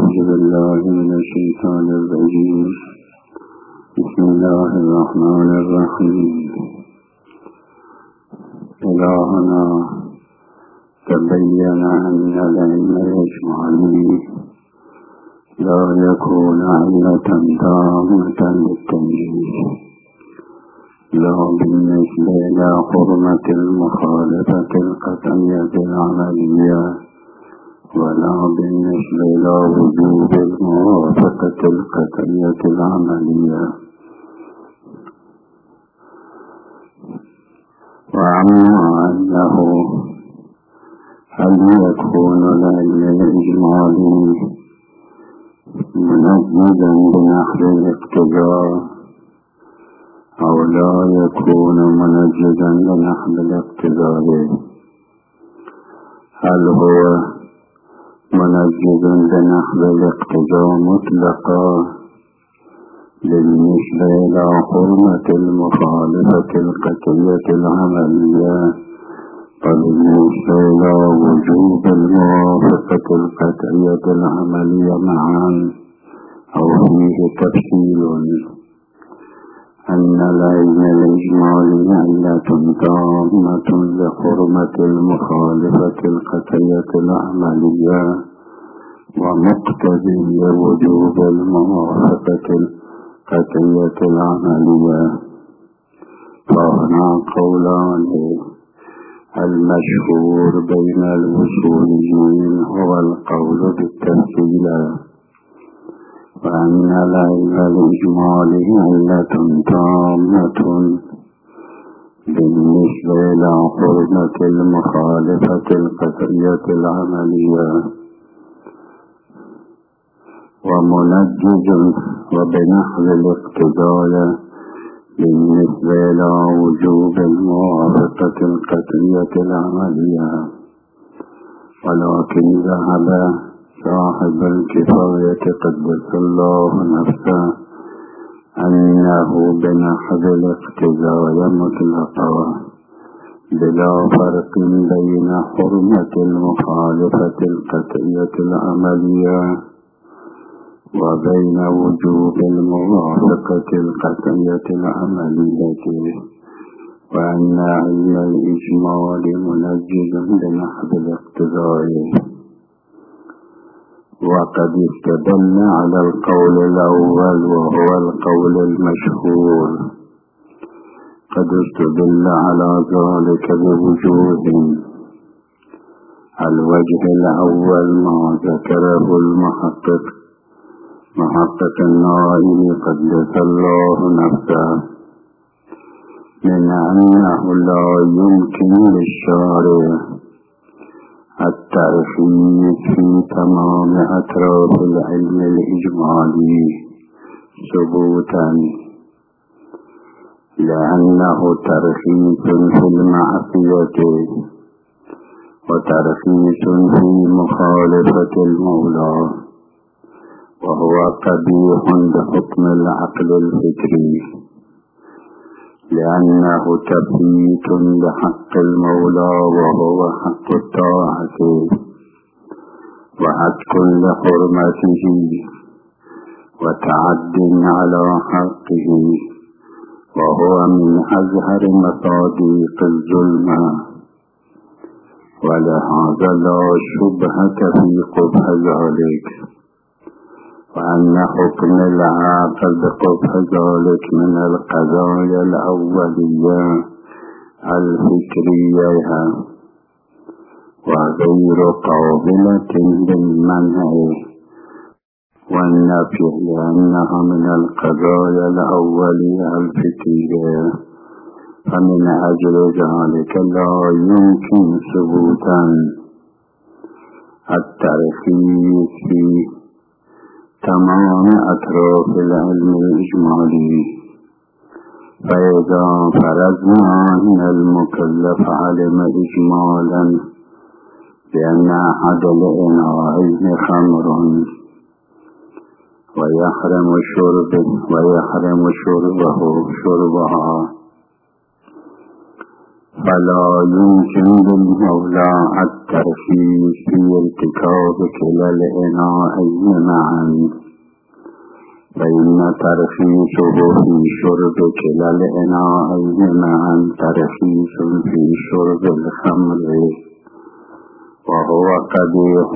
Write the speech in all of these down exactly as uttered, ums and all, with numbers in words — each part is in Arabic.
أعوذ بالله من الشيطان الرجيم. بسم الله الرحمن الرحيم. إلهنا تبين أن العلم الإجمالي لا يكون علة تامة للتنجيز، لا بالنسبة إلى حرمة المخالفة القطعية العملية، ولا بالنسبة إلى وجوب الموافقة القطعية العملية. وعما أنه هل يكون العلم الإجمالي منجزا بنحو الاقتضاء أو لا يكون منجزا بنحو الاقتضاء؟ هل هو منجز بنحو الاقتضاء مطلقا بالنسبة إلى حرمة المخالفة القطعية العملية، وبالنسبة إلى وجوب الموافقة القطعية العملية معا، أو فيه تفصيل؟ أن العلم الإجمالي علة تامة لحرمة المخالفة القطعية العملية ومقتضي لوجوب الموافقة القطعية العملية. فهنا قولان: المشهور بين الوصوليين هو القول بالتفصيل، وأن العلم الإجمالي علة تامة بالنسبة إلى حرمة المخالفة القطعية العملية ومنجز وبنحو الاقتضاء بالنسبة إلى وجوب الموافقة القطعية العملية. ولكن ذهب صاحب الكفاية قدس الله نفسه أنه بنحو الاقتضاء مطلقا بلا فرق بين حرمة المخالفة القطعية العملية وبين وجوب الموافقة القطعية العملية، وأن علم الإجمال منجز بنحو الاقتضاء. وقد استدل على القول الأول وهو القول المشهور، قد استدل على ذلك بوجوه: الوجه الأول ما ذكره المحقق محقق النائل قدس الله نفسه من أنه لا يمكن للشارع الترخيص في تمام أطراف العلم الإجمالي ثبوتا، لأنه ترخيص في المعصية وترخيص في مخالفة المولى، وهو قبيح بحكم العقل الفكري، لأنه تفريط بحق المولى وهو حق الطاعة وعتق لحرمته وتعد على حقه، وهو من أظهر مصادق الظلم. ولهذا لا شبهة في قبح ذلك، وأن حكم العاقل بقبح ذلك من القضايا الأولية الفكرية وغير قابلة للمنع والنفي، لأنها من القضايا الأولية الفكرية، فمن أجل ذلك لا يمكن ثبوتا الترخيص في تمام أطراف العلم الإجمالي. فإذا فرضنا أن المكلف علم إجمالا بأن أحد الإناءين خمر ويحرم شربه ويحرم شربه شربها، فلا يمكن للمولى الترخيص في ارتكاب كلا العنائين معا، فإن ترخيصه في شرب كلا العنائين معا ترخيص في شرب الخمر، وهو قبيح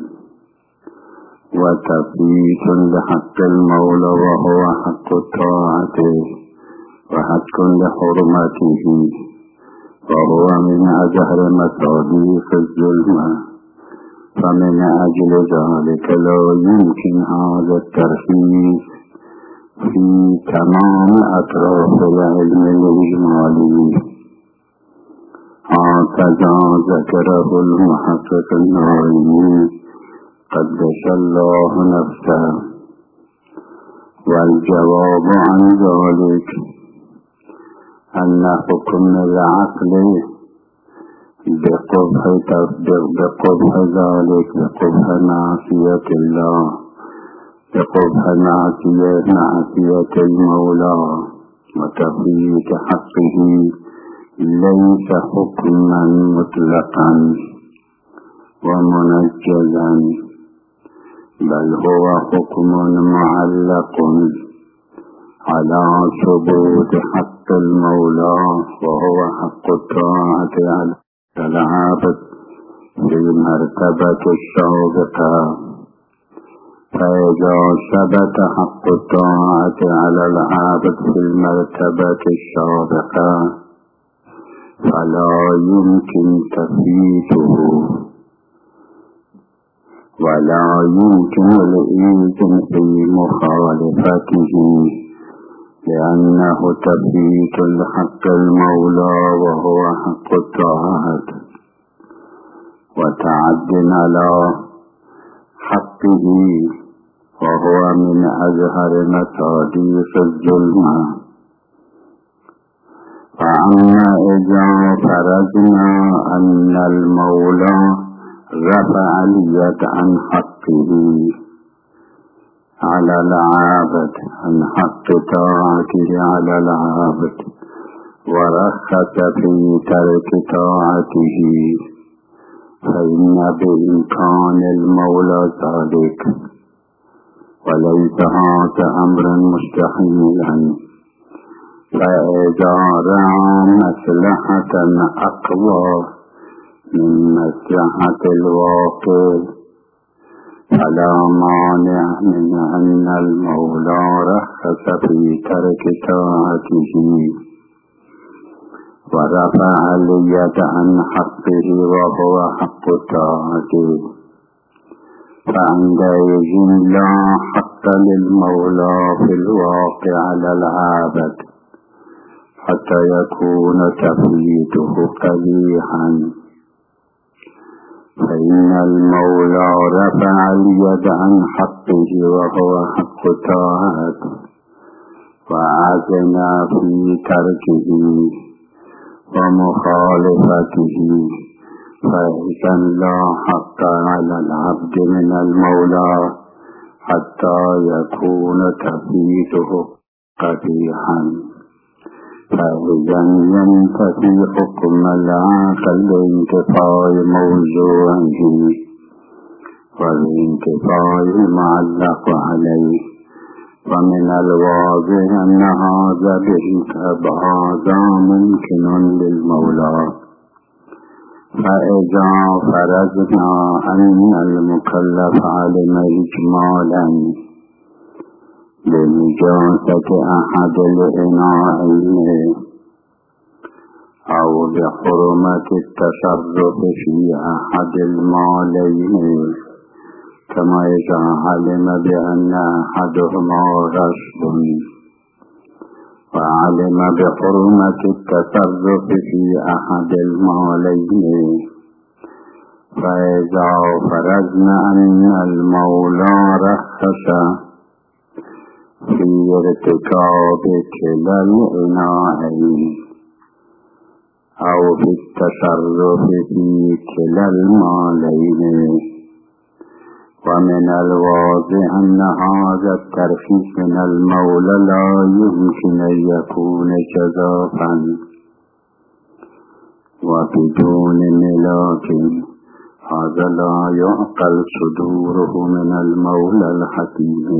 وتفريط لحق المولى، وهو حق الطاعة وحق لحرمته، وهو من أجهر مصاديق الظلم. فمن أجل ذلك لا يمكن هذا الترخيص في تمام أطراف العلم الإجمالي، هكذا ذكره المحقق النعيمي قدس الله نفسه. والجواب عن ذلك أن حكم العقل بقبح بقبح ذلك بقبح معصية الله، بقبح معصية معصية المولى وتفريط حقه، ليس حكما مطلقا ومنجزا، بل هو حكم معلق على ثبوت حق المولى، وهو حق الطاعة على العابد في المرتبة السابقة. فإذا ثبت حق الطاعة على العابد في المرتبة السابقة فلا يمكن تفويته، ولا يمكن الإذن في مخالفته، لأنه تفويت لحق المولى وهو حق الطاعة، وتعد على حقه، وهو من أجهر مصاديق الظلم. فأما إذا فرضنا أن المولى رفع اليد عن حقه على العابد، عن حق طاعته على العابد، ورخص في ترك طاعته، فإن بإمكان المولى ذلك، وليس هذا أمرا مستحيلا. فإذا رأى مصلحة أقوى من مصلحة الواقع فلا مانع من أن المولى رخص في ترك طاعته ورفع اليد عن حقه وهو حق الطاعة، فعندئذ لا حق للمولى في الواقع على العابد حتى يكون تفويته قبيحا، فإن المولى رفع اليد عن حقه وهو حق الطاعة وعزم في تركه ومخالفته، فإذا لا حق على العبد من المولى حتى يكون تفويته قبيحا. فإذا ينتفي حكم العقل بانتفاء موضوعه والانتفاء المعلق عليه، ومن الواضح أن هذا هذا ممكن للمولى. فإذا فرضنا أن المكلف علم إجمالا بنجاسة أحد الإناءين أو بحرمة التصرف في أحد المالين، كما إذا علم بأن أحدهما غصب وعلم بحرمة التصرف في أحد المالين، فإذا فرضنا أن المولى رخص في ارتكاب كلا الإناءين أو في التصرف في كلا المالين، ومن الواضح أن هذا الترخيص من المولى لا يمكن أن يكون جزافا، وبدون ملاك هذا لا يعقل صدوره من المولى الحكيم.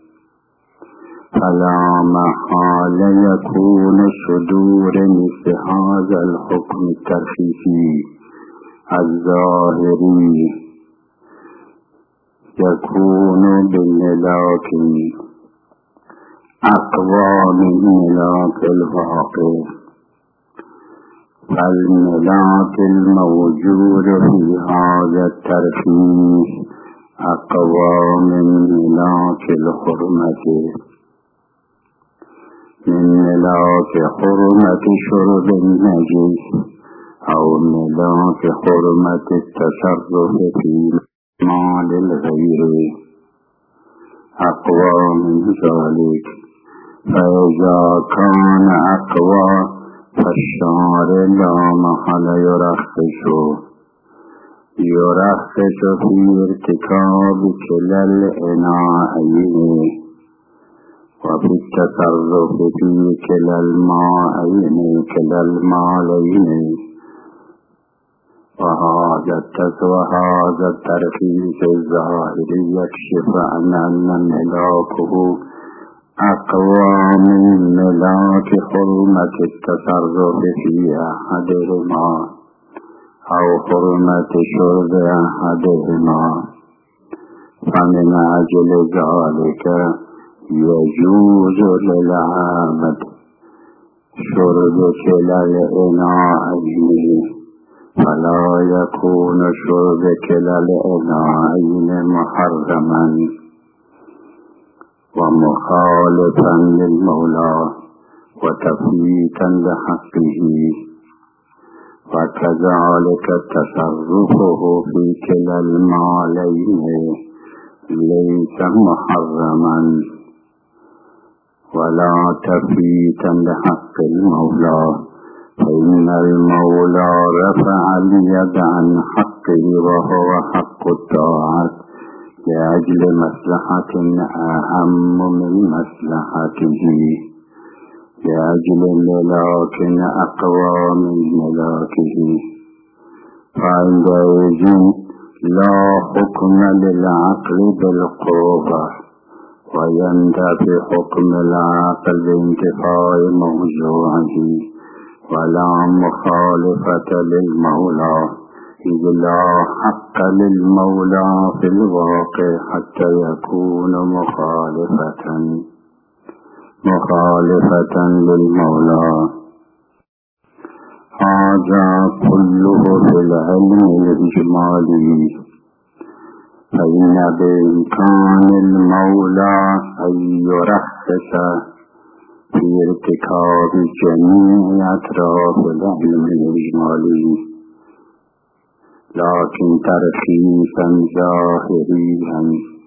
فلا محال يكون صدور مثل هذا الحكم الترخيصي الظاهري يكون بالملاك أقوى من ملاك الواقع. فالملاك الموجود في هذا الترخيص أقوى من ملاك الحرمة، من ملاك حرمة شرب النجس أو ملاك حرمة التصرف في مال الغير، أقوى من ذلك. فإذا كان أقوى فالشارع لا محل يرخص يرخص في ارتكاب كلا العناءين وفي التصرف في كلا الماءين كلا المالين. وهذا وهذا الترخيص الظاهري يكشف عن أن ملاكه أقوى من ملاك حرمة التصرف في أحدهما أو حرمة شرب أحدهما. فمن أجل ذلك يجوز للعامة شرب كلا الإناءين، فلا يكون شرب كلا الإناءين محرما ومخالفا للمولى وتفويتا لحقه. وكذلك تصرفه في كلا المالين ليس محرما ولا تفويتا لحق المولى، فإن المولى رفع اليد عن حقه وهو حق الطاعة لأجل مصلحة أهم من مصلحته، لأجل ملاك أقوى من ملاكه. فعندئذ لا حكم للعقل بالقوة وينتفي حكم العقل بانتفاء موضوعه، ولا مخالفة للمولى، إذ لا حق للمولى في الواقع حتى يكون مخالفة مخالفة للمولى. هذا كله في العلم الإجمالي. فإن بإمكان المولى أن يرخص في ارتكاب جميع أطراف العلم الإجمالي، لكن ترخيصا ظاهريا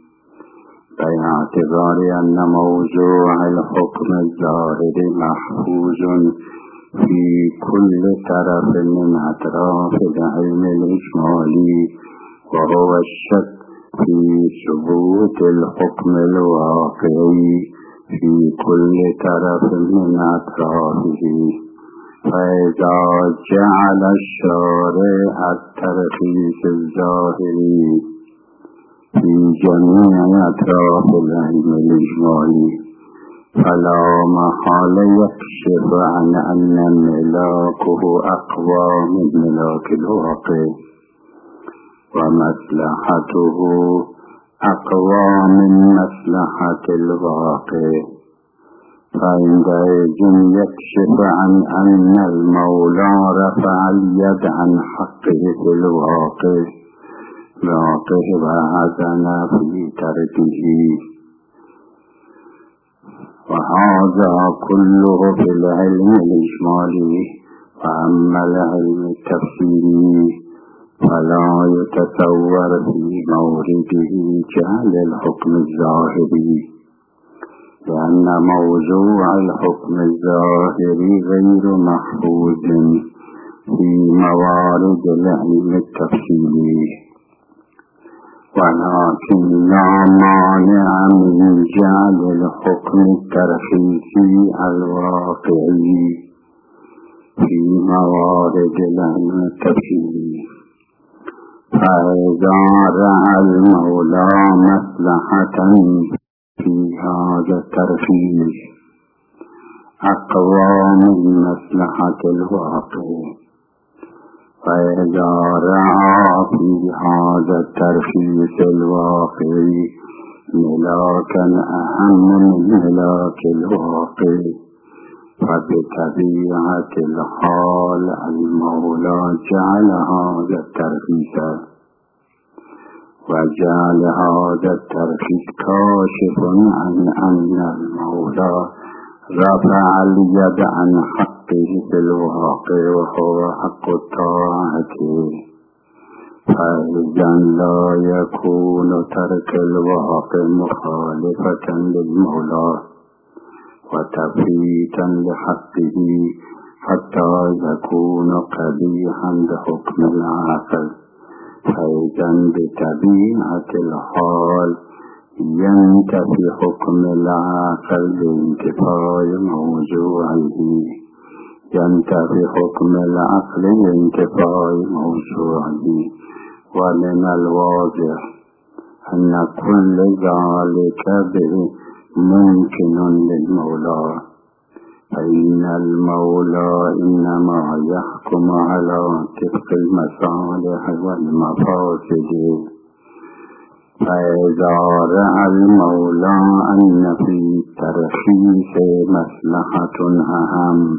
باعتبار أن موضوع الحكم الظاهر محفوظ في كل طرف من أطراف العلم الإجمالي، وهو الشك في ثبوت الحكم الواقعي في كل طرف من أطرافه. فإذا جعل الشارع الترخيص الظاهري في جميع أطراف العلم الإجمالي فلا محال يكشف عن أن ملاكه أقوى من ملاك الواقع، ومصلحته أقوى من مصلحة الواقع. فعندئذ يكشف عن أن المولى رفع اليد عن حقه في الواقع واقع وعزن في تركه. وهذا كله في العلم الإجمالي. وأما العلم التفصيلي فلا يتصور في مورده جعل الحكم الظاهري، لأن موضوع الحكم الظاهري غير محفوظ في موارد العلم التفصيلي. ولكن لا مانع من جعل الحكم الترخيصي الواقعي في موارد العلم التفصيلي. فإذا رأى المولى مصلحة في هذا الترفيه أقوى من مصلحة الواقع، فإذا رأى في هذا الترفيه الواقع ملاكا أهم من ملاك الواقع، فبطبيعة الحال المولى جعل هذا الترفيه وجعل هذا الترفيه كاشف عن أن المولى رفع اليد عن حقه في الواقع وهو حق الطاعة، فإذا لا يكون ترك الواقع مخالفة للمولى وتفريطا لحقه حتى يكون قبيحا بحكم العقل، فإذا بطبيعة الحال ينتفي حكم العقل بانتفاء موضوعه، ينتفي حكم العقل بانتفاء موضوعه. ومن الواضح أن كل ذلك به ممكن للمولى، فإن المولى إنما يحكم على طبق المصالح والمفاسد. فإذا رأى المولى أن في الترخيص مصلحة أهم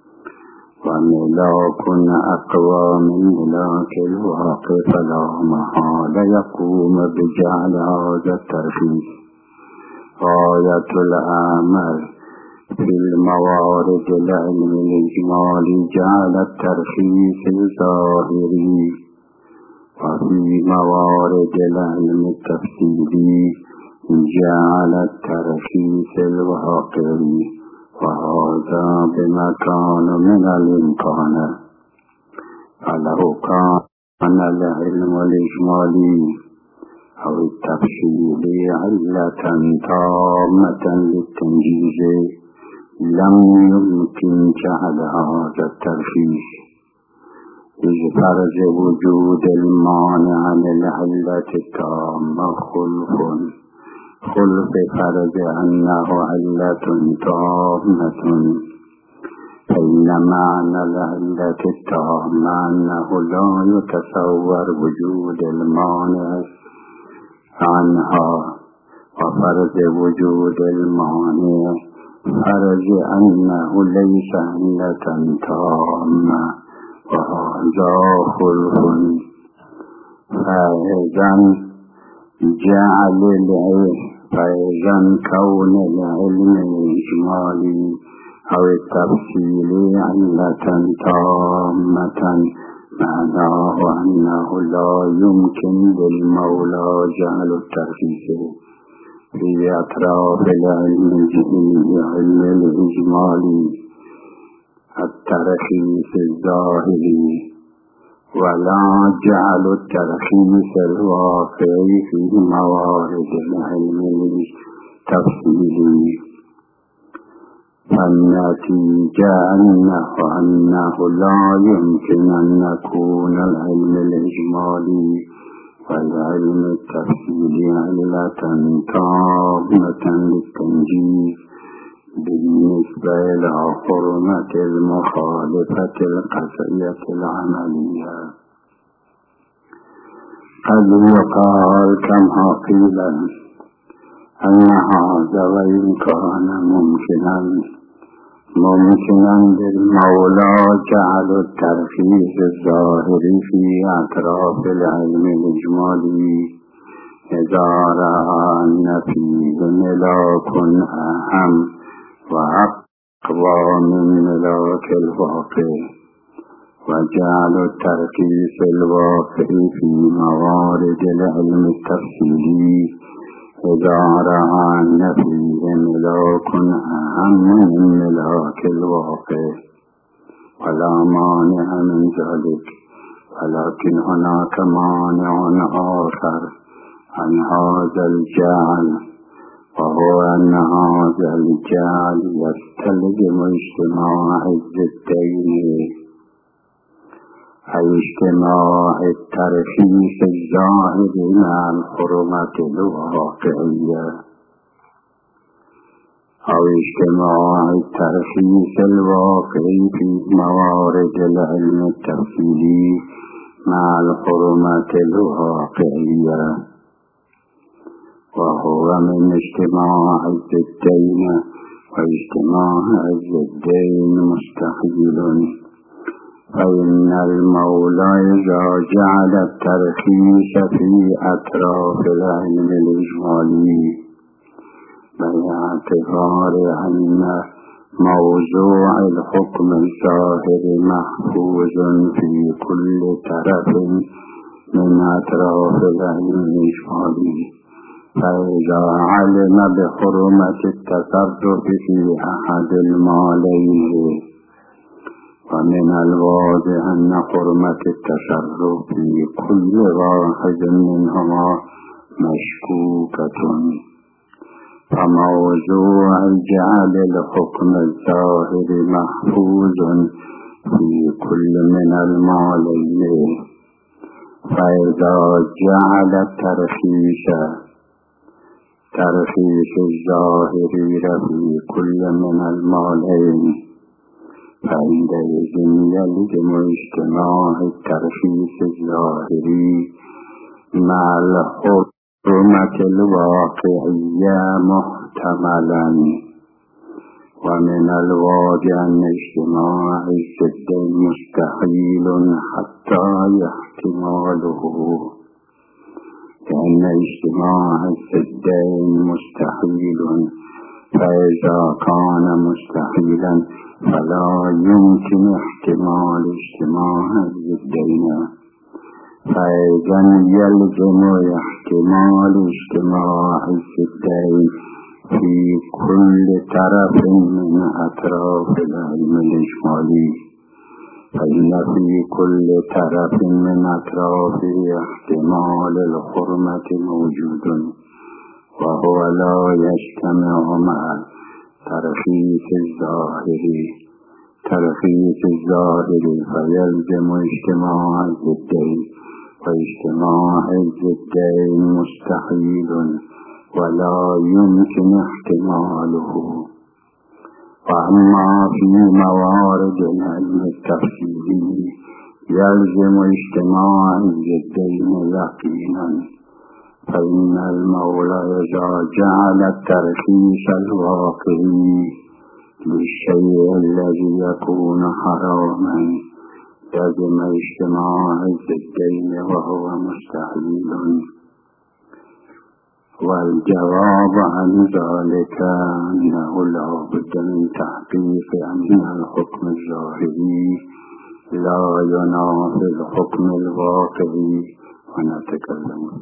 وملاك أقوى من ملاك الواقع، فلا محال يقوم بجعل هذا الترخيص غاية العمل. في الموارد العلم الإجمالي جعل الترخيص الظاهري، وفي موارد العلم التفصيلي جعل الترخيص الواقعي، وهذا بمكان من الإمكان. فلو كان العلم الإجمالي أو التفصيلي علة تامة للتنجيز لم يمكن جعل هذا الترخيص، إذ فرض وجود المانع للعلة التامة خلف خلف فرض أنه علة تامة، فإن معنى العلة التامة أنه لا يتصور وجود المانع عنها، وفرض وجود المانع فرض أنه ليس علة تامة، وهذا خلف. فإذا جعل العلم فإذا كون العلم الإجمالي أو التفصيلي علة تامة معناه أنه لا يمكن للمولى جعل الترخيص في أطراف العلم الإجمالي الترخيص الظاهري، ولا جعل الترخيص الواقعي في موارد العلم التفصيلي. فالنتيجة أنه, أنه لا يمكن أن يكون العلم الإجمالي والعلم التفصيلي علة تامة للتنجيز بالنسبة إلى حرمة المخالفة القطعية العملية. قد يقال كما قيل أن هذا وإن كان ممكنا ممكنا للمولى جعل الترخيص الظاهري في أطراف العلم الإجمالي إذا رأى أن فيه ملاك أهم وأقوى من ملاك الواقع، وجعل الترخيص الواقعي في موارد العلم التفصيلي إذا رأى أن فيه ملاك أهم من ملاك الواقع، ولا مانع من ذلك. ولكن هناك مانع آخر عن هذا الجعل، وهو أن هذا الجعل يستلزم اجتماع الضدين، أي اجتماع الترخيص الظاهر مع الحرمة الواقعية، أو اجتماع الترخيص الواقعي في موارد العلم التفصيلي مع الحرمة الواقعية، وهو من اجتماع الضدين، واجتماع الضدين مستحيل. فإن المولى إذا جعل الترخيص في أطراف العلم الإجمالي باعتبار أن موضوع الحكم الظاهر محفوظ في كل طرف من أطراف العلم الإجمالي، فإذا علم بحرمة التصرف في أحد المالين، ومن الواضح أن حرمة التصرف في كل واحد منهما مشكوكة، فموضوع جعل الحكم الظاهر محفوظ في كل من المالين، فإذا جعل الترخيص ترخيص الظاهر في كل من المالين، فعندئذ يلزم اجتماع الترخيص الظاهري مع الحرمة الواقعية محتملا، ومن الواضح أن اجتماع الضدين مستحيل حتى احتماله، لأن اجتماع الضدين مستحيل، فإذا كان مستحيلا فلا يمكن احتمال اجتماع الضدين، فإذا يلزم احتمال اجتماع الضدين في كل طرف من أطراف العلم الإجمالي، فإن في كل طرف من أطرافه احتمال الحرمة موجود، وهو لا يجتمع مع ترخيص الظاهري ترخيص الظاهري فيلزم اجتماع الضدين، واجتماع الضدين مستحيل ولا يمكن احتماله. وأما في موارد العلم التفصيلي يلزم اجتماع الضدين يقينا، فإن المولى إذا جعل الترخيص الواقعي للشيء الذي يكون حراما لازم اجتماع الضدين وهو مستحيل. والجواب عن ذلك أنه لا بد من تحقيق أن الحكم الظاهري لا ينافي الحكم الواقعي. ونتكلم